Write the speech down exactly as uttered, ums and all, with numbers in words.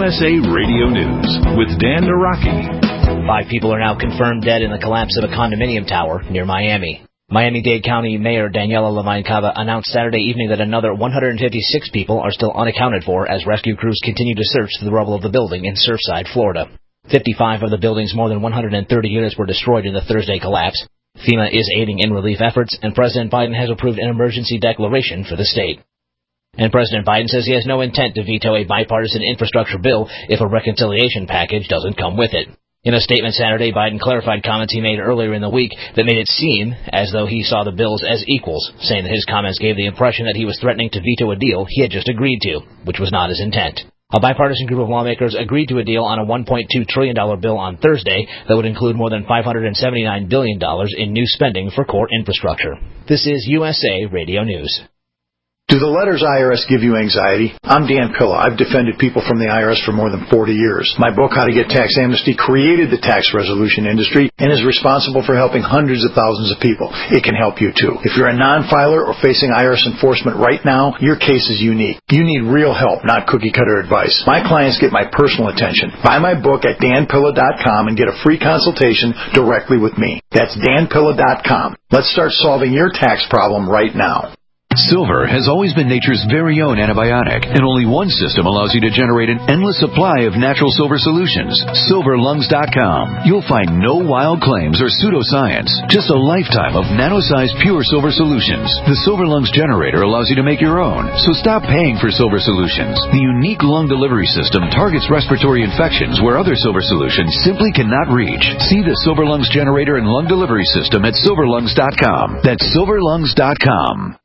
S A Radio News with Dan Naraki. Five people are now confirmed dead in the collapse of a condominium tower near Miami. Miami-Dade County Mayor Daniela Levine Cava announced Saturday evening that another one hundred fifty-six people are still unaccounted for as rescue crews continue to search through the rubble of the building in Surfside, Florida. fifty-five of the building's more than one hundred thirty units were destroyed in the Thursday collapse. FEMA is aiding in relief efforts, and President Biden has approved an emergency declaration for the state. And President Biden says he has no intent to veto a bipartisan infrastructure bill if a reconciliation package doesn't come with it. In a statement Saturday, Biden clarified comments he made earlier in the week that made it seem as though he saw the bills as equals, saying that his comments gave the impression that he was threatening to veto a deal he had just agreed to, which was not his intent. A bipartisan group of lawmakers agreed to a deal on a one point two trillion dollars bill on Thursday that would include more than five hundred seventy-nine billion dollars in new spending for core infrastructure. This is U S A Radio News. Do the letters I R S give you anxiety? I'm Dan Pilla. I've defended people from the I R S for more than forty years. My book, How to Get Tax Amnesty, created the tax resolution industry and is responsible for helping hundreds of thousands of people. It can help you, too. If you're a non-filer or facing I R S enforcement right now, your case is unique. You need real help, not cookie-cutter advice. My clients get my personal attention. Buy my book at dan pilla dot com and get a free consultation directly with me. That's dan pilla dot com. Let's start solving your tax problem right now. Silver has always been nature's very own antibiotic, and only one system allows you to generate an endless supply of natural silver solutions. silver lungs dot com. You'll find no wild claims or pseudoscience, just a lifetime of nano-sized pure silver solutions. The Silver Lungs generator allows you to make your own, so stop paying for silver solutions. The unique lung delivery system targets respiratory infections where other silver solutions simply cannot reach. See the Silver Lungs generator and lung delivery system at silver lungs dot com. That's silver lungs dot com.